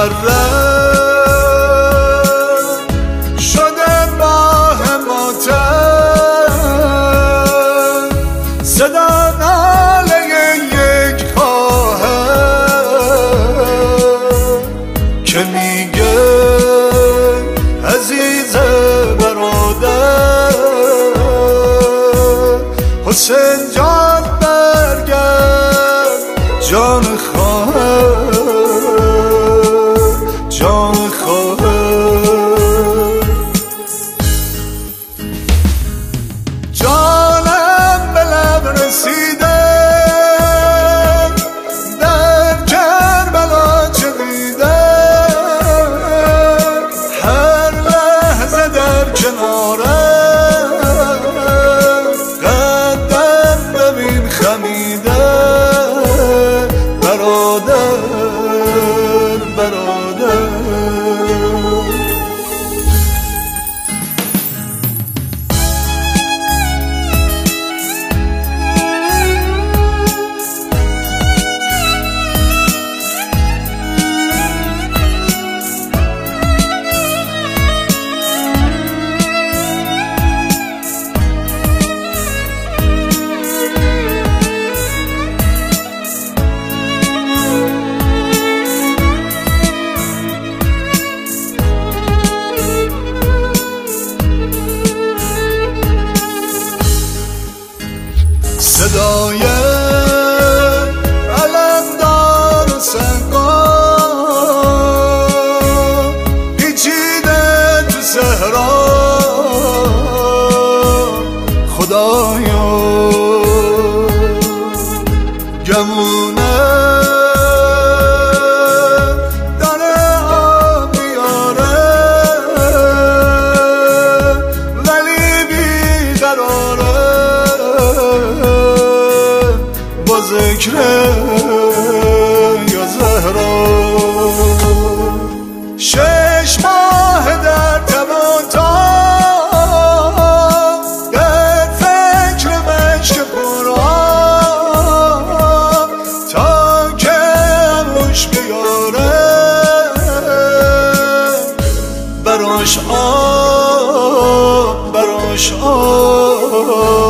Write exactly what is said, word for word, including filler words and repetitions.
مقرر شده ماه ماتم، صدا ناله یک خواهر که میگه عزیز برادر حسین جان برگرد، جان خواهر جان خواهر. جانم به لب رسیده در کربلا چه دیده، هر لحظه در کنارم قدم ببین خمیده، برادر برادر. صدای علمدار و سقا پیچیده تو صحرا، خدایا گمونه داره آب میاره ولی بیقراره با ذکر یا زهرا. شش ماه در تب و تاب در فکر مشک پرآب تا که عموش بیاره براش آب براش آب.